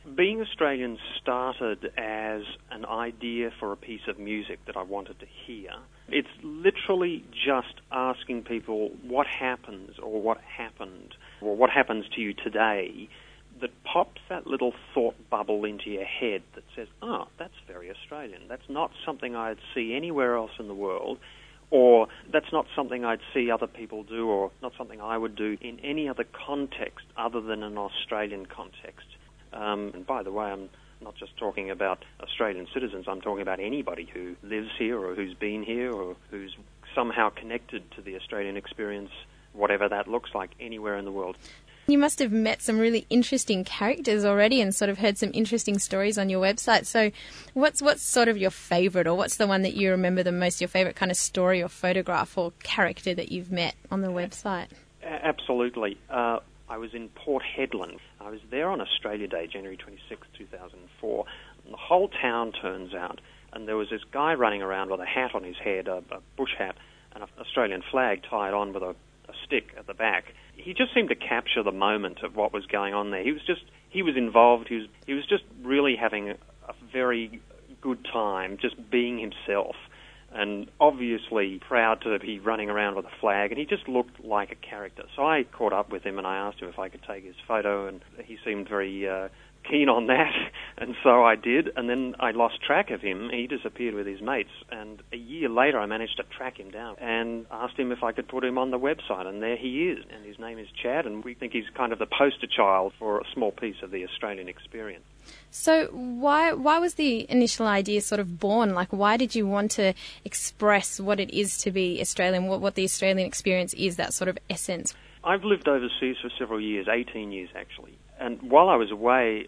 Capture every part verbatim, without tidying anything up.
Being Australian started as an idea for a piece of music that I wanted to hear. It's literally just asking people what happens or what happened or what happens to you today that pops that little thought bubble into your head that says, oh, that's very Australian. That's not something I'd see anywhere else in the world, or that's not something I'd see other people do, or not something I would do in any other context other than an Australian context. Um, and by the way, I'm not just talking about Australian citizens, I'm talking about anybody who lives here or who's been here or who's somehow connected to the Australian experience, whatever that looks like, anywhere in the world. You must have met some really interesting characters already and sort of heard some interesting stories on your website. So what's what's sort of your favourite, or what's the one that you remember the most, your favourite kind of story or photograph or character that you've met on the website? Absolutely. Uh, I was in Port Hedland. I was there on Australia Day, January twenty-sixth, two thousand four. And the whole town turns out, and there was this guy running around with a hat on his head, a, a bush hat, and an Australian flag tied on with a, a stick at the back. He just seemed to capture the moment of what was going on there. He was just, he was involved. He was, he was just really having a, a very good time, just being himself, and obviously proud to be running around with a flag, and he just looked like a character. So I caught up with him and I asked him if I could take his photo, and he seemed very uh, keen on that, and so I did, and then I lost track of him. He disappeared with his mates, and a year later I managed to track him down and asked him if I could put him on the website, and there he is, and his name is Chad, and we think he's kind of the poster child for a small piece of the Australian experience. So why why was the initial idea sort of born? Like, why did you want to express what it is to be Australian, what, what the Australian experience is, that sort of essence? I've lived overseas for several years, eighteen years actually. And while I was away,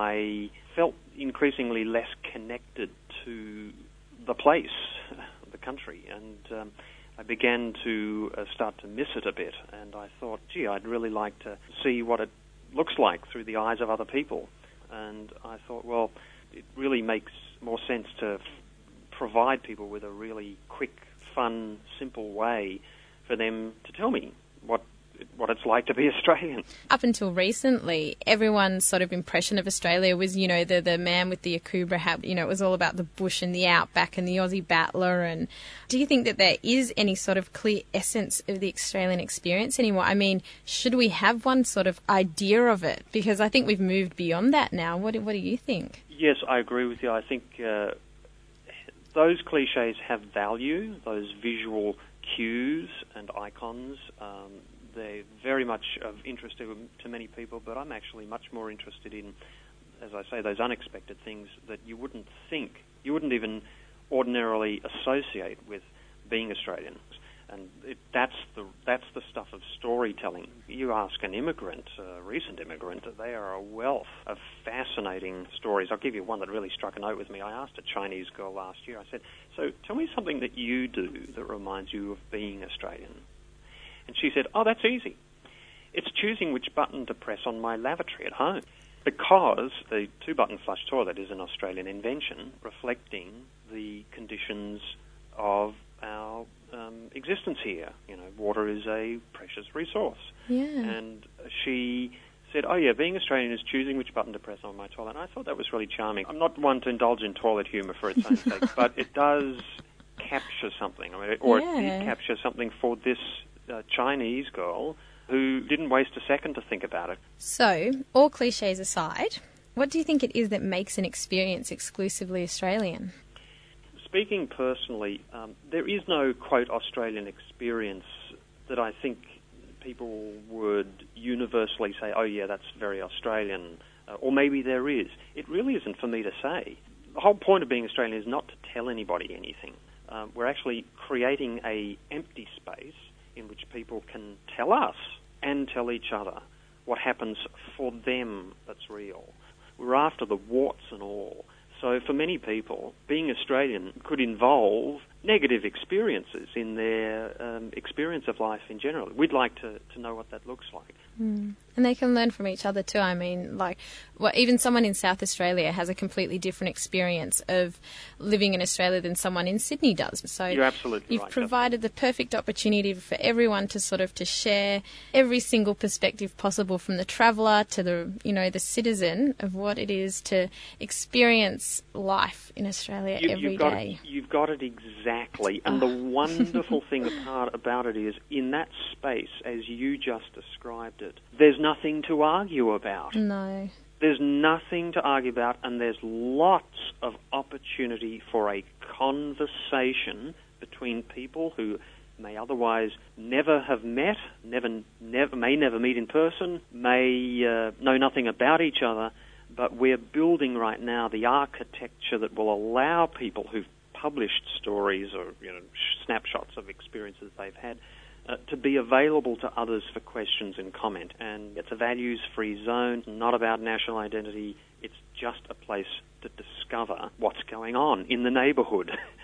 I felt increasingly less connected to the place, the country, and um, I began to uh, start to miss it a bit. And I thought, gee, I'd really like to see what it looks like through the eyes of other people. And I thought, well, it really makes more sense to f- provide people with a really quick, fun, simple way for them to tell me what what it's like to be Australian. Up until recently, everyone's sort of impression of Australia was, you know, the, the man with the Akubra hat. You know, it was all about the bush and the outback and the Aussie battler. And do you think that there is any sort of clear essence of the Australian experience anymore? I mean, should we have one sort of idea of it? Because I think we've moved beyond that now. What do, what do you think? Yes, I agree with you. I think uh, those cliches have value, those visual cues and icons. Um, They're very much of interest to, to many people, but I'm actually much more interested in, as I say, those unexpected things that you wouldn't think, you wouldn't even ordinarily associate with being Australian. And it, that's the that's the stuff of storytelling. You ask an immigrant, a recent immigrant, they are a wealth of fascinating stories. I'll give you one that really struck a note with me. I asked a Chinese girl last year, I said, so tell me something that you do that reminds you of being Australian. And she said, oh, that's easy. It's choosing which button to press on my lavatory at home. Because the two-button flush toilet is an Australian invention reflecting the conditions of our um, existence here. You know, water is a precious resource. Yeah. And she said, oh, yeah, being Australian is choosing which button to press on my toilet. And I thought that was really charming. I'm not one to indulge in toilet humour for its own sake, but it does capture something. I mean, or yeah. it did capture something for this uh, Chinese girl who didn't waste a second to think about it. So, all cliches aside, what do you think it is that makes an experience exclusively Australian? Speaking personally, um, there is no, quote, Australian experience that I think people would universally say, oh, yeah, that's very Australian, uh, or maybe there is. It really isn't for me to say. The whole point of being Australian is not to tell anybody anything. Um, we're actually creating a empty space in which people can tell us and tell each other what happens for them that's real. We're after the warts and all. So for many people, being Australian could involve negative experiences in their um, experience of life in general. We'd like to, to know what that looks like. Mm. And they can learn from each other too. I mean, like, well, even someone in South Australia has a completely different experience of living in Australia than someone in Sydney does. So you're absolutely you've right, provided the perfect opportunity for everyone to sort of to share every single perspective possible, from the traveller to the, you know, the citizen, of what it is to experience life in Australia you, every you've got day. It, you've got it exactly. And Oh. the wonderful thing apart about it is, in that space, as you just described it, there's nothing to argue about. No. There's nothing to argue about, and there's lots of opportunity for a conversation between people who may otherwise never have met, never, never may never meet in person, may uh, know nothing about each other, but we're building right now the architecture that will allow people who've published stories or, you know, snapshots of experiences they've had Uh, to be available to others for questions and comment. And it's a values-free zone, not about national identity. It's just a place to discover what's going on in the neighbourhood.